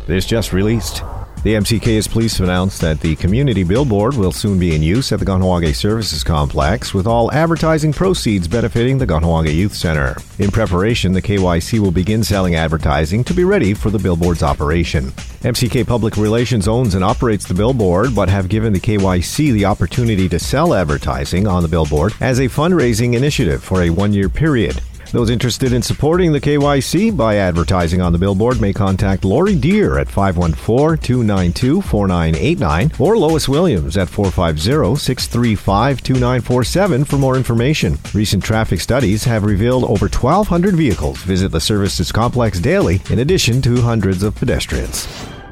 This just released. The MCK is pleased to announce that the community billboard will soon be in use at the Kahnawake Services Complex, with all advertising proceeds benefiting the Kahnawake Youth Center. In preparation, the KYC will begin selling advertising to be ready for the billboard's operation. MCK Public Relations owns and operates the billboard, but have given the KYC the opportunity to sell advertising on the billboard as a fundraising initiative for a one-year period. Those interested in supporting the KYC by advertising on the billboard may contact Lori Deer at 514-292-4989 or Lois Williams at 450-635-2947 for more information. Recent traffic studies have revealed over 1,200 vehicles visit the services complex daily, in addition to hundreds of pedestrians.